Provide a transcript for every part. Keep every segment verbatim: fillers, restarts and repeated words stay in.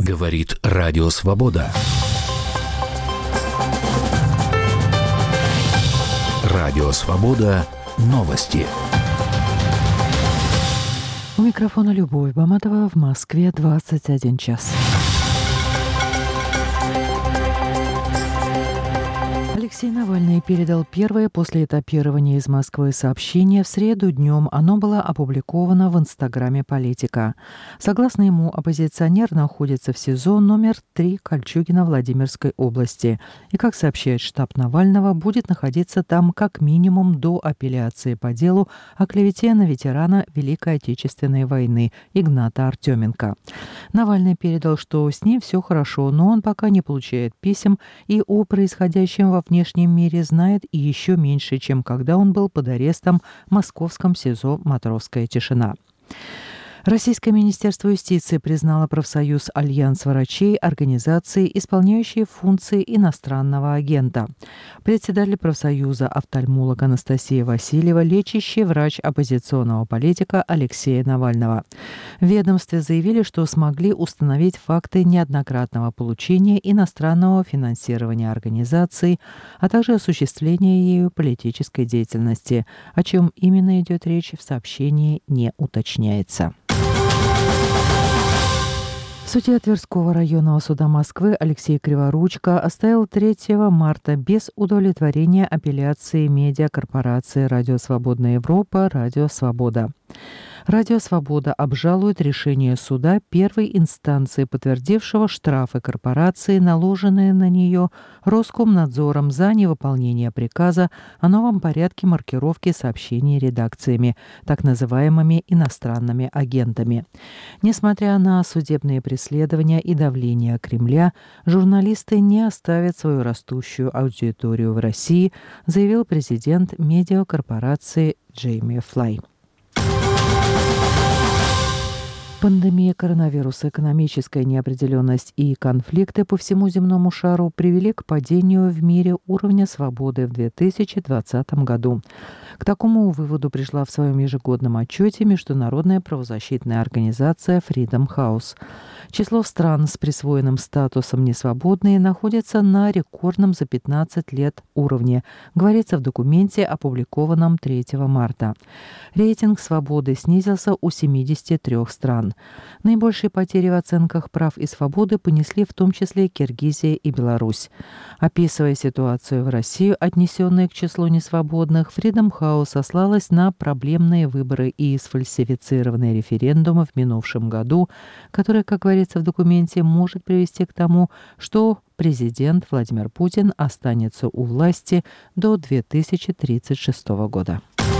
Говорит Радио Свобода. Радио Свобода. Новости. У микрофона Любовь Баматова. В Москве двадцать один час. Алексей Навальный передал первое после этапирования из Москвы сообщение в среду днем. Оно было опубликовано в Инстаграме «Политика». Согласно ему, оппозиционер находится в СИЗО номер три Кольчугино Владимирской области. И, как сообщает штаб Навального, будет находиться там как минимум до апелляции по делу о клевете на ветерана Великой Отечественной войны Игната Артеменко. Навальный передал, что с ним все хорошо, но он пока не получает писем и о происходящем во внешнем мире знает и еще меньше, чем когда он был под арестом в московском СИЗО «Матросская тишина». Российское министерство юстиции признало профсоюз «Альянс врачей» организацией, исполняющей функции иностранного агента. Председатель профсоюза офтальмолог Анастасия Васильева, лечащий врач оппозиционного политика Алексея Навального. В ведомстве заявили, что смогли установить факты неоднократного получения иностранного финансирования организации, а также осуществления ею политической деятельности. О чем именно идет речь, в сообщении не уточняется. Судья Тверского районного суда Москвы Алексей Криворучко оставил третьего марта без удовлетворения апелляции медиакорпорации «Радио Свободная Европа» «Радио Свобода». «Радио Свобода» обжалует решение суда первой инстанции, подтвердившего штрафы корпорации, наложенные на нее Роскомнадзором за невыполнение приказа о новом порядке маркировки сообщений редакциями, так называемыми иностранными агентами. Несмотря на судебные преследования и давление Кремля, журналисты не оставят свою растущую аудиторию в России, заявил президент медиакорпорации Джейми Флай. Пандемия коронавируса, экономическая неопределенность и конфликты по всему земному шару привели к падению в мире уровня свободы в две тысячи двадцатом году. К такому выводу пришла в своем ежегодном отчете международная правозащитная организация Freedom House. Число стран с присвоенным статусом «несвободные» находится на рекордном за пятнадцать лет уровне, говорится в документе, опубликованном третьего марта. Рейтинг свободы снизился у семидесяти трёх стран. Наибольшие потери в оценках прав и свободы понесли в том числе Киргизия и Беларусь. Описывая ситуацию в России, отнесенную к числу несвободных, Freedom House сослалась на проблемные выборы и сфальсифицированные референдумы в минувшем году, которые, как говорится в документе, может привести к тому, что президент Владимир Путин останется у власти до две тысячи тридцать шестого года.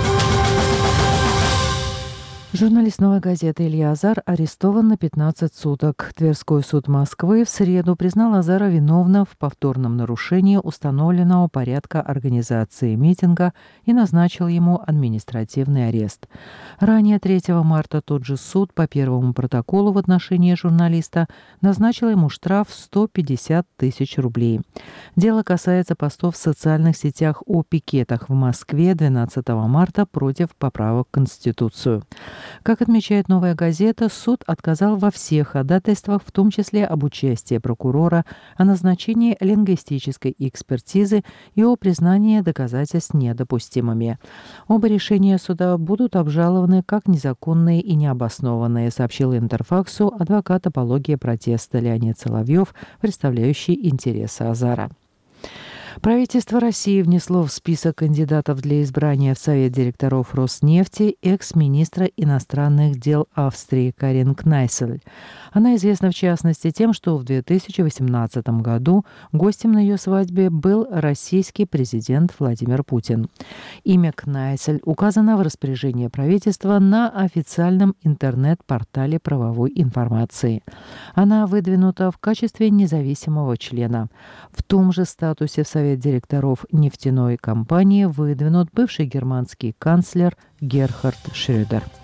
Журналист «Новой газеты» Илья Азар арестован на пятнадцать суток. Тверской суд Москвы в среду признал Азара виновным в повторном нарушении установленного порядка организации митинга и назначил ему административный арест. Ранее третьего марта тот же суд по первому протоколу в отношении журналиста назначил ему штраф в сто пятьдесят тысяч рублей. Дело касается постов в социальных сетях о пикетах в Москве двенадцатого марта против поправок в Конституцию. Как отмечает «Новая газета», суд отказал во всех ходатайствах, в том числе об участии прокурора, о назначении лингвистической экспертизы и о признании доказательств недопустимыми. Оба решения суда будут обжалованы как незаконные и необоснованные, сообщил Интерфаксу адвокат апологии протеста Леонид Соловьев, представляющий интересы Азара. Правительство России внесло в список кандидатов для избрания в Совет директоров Роснефти экс-министра иностранных дел Австрии Карин Кнайсель. Она известна в частности тем, что в две тысячи восемнадцатом году гостем на ее свадьбе был российский президент Владимир Путин. Имя Кнайсель указано в распоряжении правительства на официальном интернет-портале правовой информации. Она выдвинута в качестве независимого члена. В том же статусе в Совет директоров нефтяной компании выдвинут бывший германский канцлер Герхард Шрёдер.